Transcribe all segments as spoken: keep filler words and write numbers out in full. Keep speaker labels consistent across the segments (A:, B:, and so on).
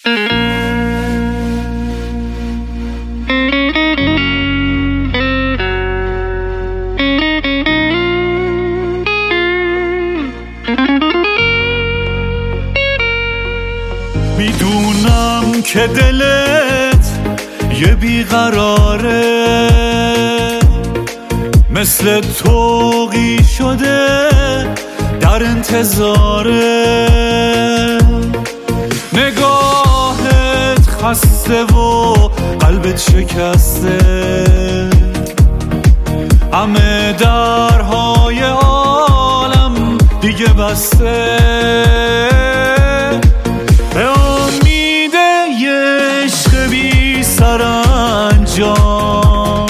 A: میدونم که دلت یه بیقراره، مثل توقی شده در انتظاره، نگاهت خسته و قلبت شکسته، همه درهای عالم دیگه بسته، به امید یه عشق بی سرانجام،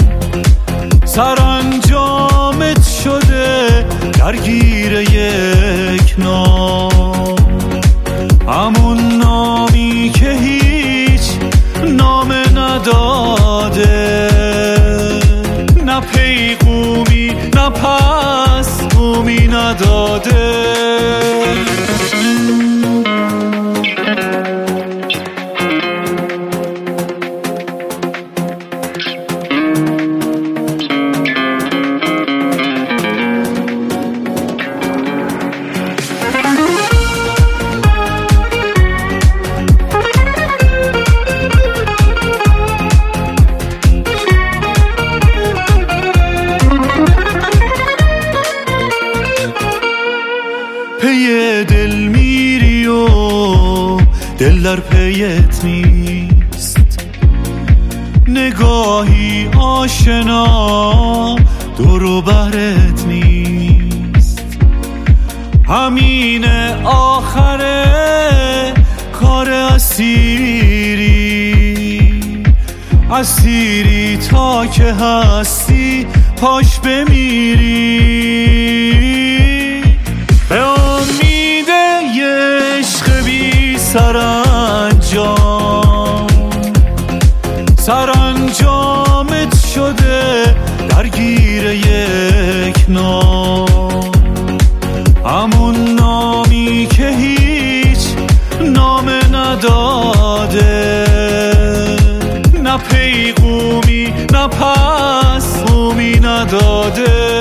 A: سرانجامت شده درگیر یک نام، همون نامی که هیچ نام نداده، نه پیغومی نه پسگومی نداده. پی دل میری و دل در پیت نیست، نگاهی آشنا دور و برت نیست، همین آخره کار اسیری، اسیری تا که هستی پاش بمیری، به امید یه عشق بی سرانجام، سرانجامت شده درگیر یک نام، همون نامی که هیچ نام نداده، نه پیغومی نه پسگومی نداده.